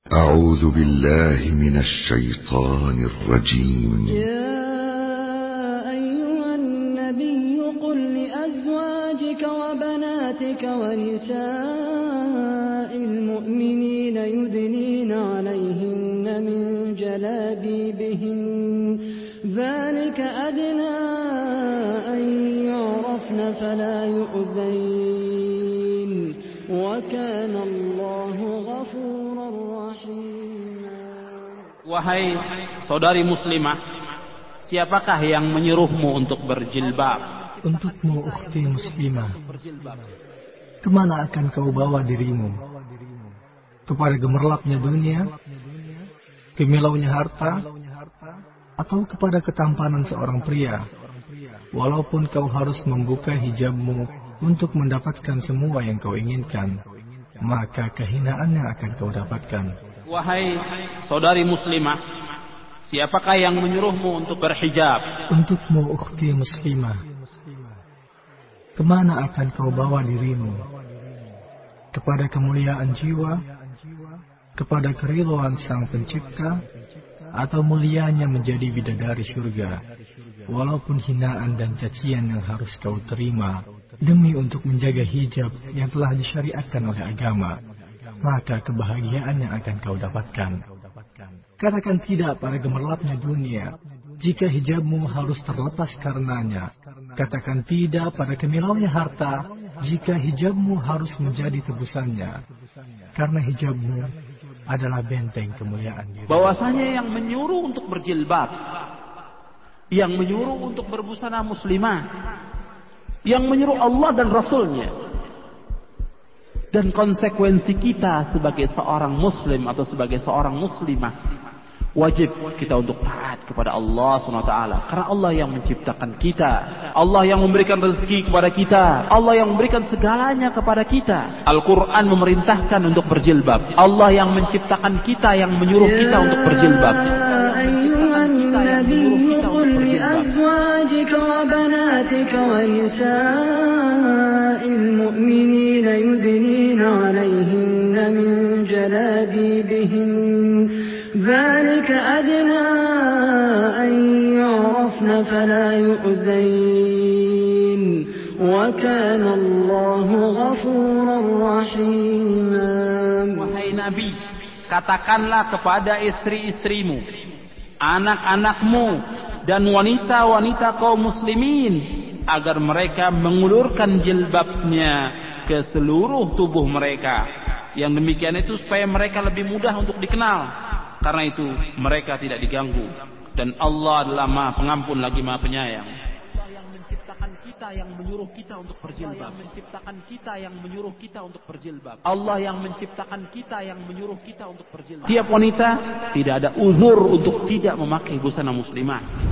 أعوذ بالله من الشيطان الرجيم. يا أيها النبي قل لأزواجك وبناتك ونساء المؤمنين يدنين عليهن من جلابيبهن ذلك أدنى أن يعرفن فلا يؤذين وكان الله غفورا رحيما. Wahai saudari muslimah, siapakah yang menyuruhmu untuk berjilbab? Untukmu ukhti muslimah, kemana akan kau bawa dirimu? Kepada gemerlapnya dunia, gemilaunya harta, atau kepada ketampanan seorang pria? Walaupun kau harus membuka hijabmu untuk mendapatkan semua yang kau inginkan, maka kehinaan yang akan kau dapatkan. Wahai saudari muslimah, siapakah yang menyuruhmu untuk berhijab? Untukmu ukhti muslimah, kemana akan kau bawa dirimu? Kepada kemuliaan jiwa, kepada keridhaan Sang Pencipta, atau mulianya menjadi bidadari surga? Walaupun hinaan dan cacian yang harus kau terima demi untuk menjaga hijab yang telah disyariatkan oleh agama, maka kebahagiaan yang akan kau dapatkan. Katakan tidak pada gemerlapnya dunia jika hijabmu harus terlepas karenanya. Katakan tidak pada kemilaunya harta jika hijabmu harus menjadi tebusannya, karena hijabmu adalah benteng kemuliaan diri. Bahwasanya yang menyuruh untuk berjilbab, yang menyuruh untuk berbusana muslimah, yang menyuruh Allah dan Rasulnya. Dan konsekuensi kita sebagai seorang muslim atau sebagai seorang muslimah, wajib kita untuk taat kepada Allah SWT. Karena Allah yang menciptakan kita, Allah yang memberikan rezeki kepada kita, Allah yang memberikan segalanya kepada kita. Al-Quran memerintahkan untuk berjilbab. Allah yang menciptakan kita, yang menyuruh kita untuk berjilbab. لأزواجك وبناتك ونساء المؤمنين يدنين عليهن من جلابيبهن ذلك أدنى أن يعرفن فلا يؤذين وكان الله غفورا رحيما. Wahai Nabi, katakanlah kepada istri-istrimu, anak-anakmu, dan wanita-wanita kaum muslimin agar mereka mengulurkan jilbabnya ke seluruh tubuh mereka. Yang demikian itu supaya mereka lebih mudah untuk dikenal. Karena itu mereka tidak diganggu. Dan Allah adalah Maha Pengampun lagi Maha Penyayang. Allah yang menciptakan kita, yang menyuruh kita untuk berjilbab. Menciptakan kita, yang menyuruh kita untuk berjilbab. Allah yang menciptakan kita, yang menyuruh kita untuk berjilbab. Tiap wanita tidak ada uzur untuk tidak memakai busana muslimah.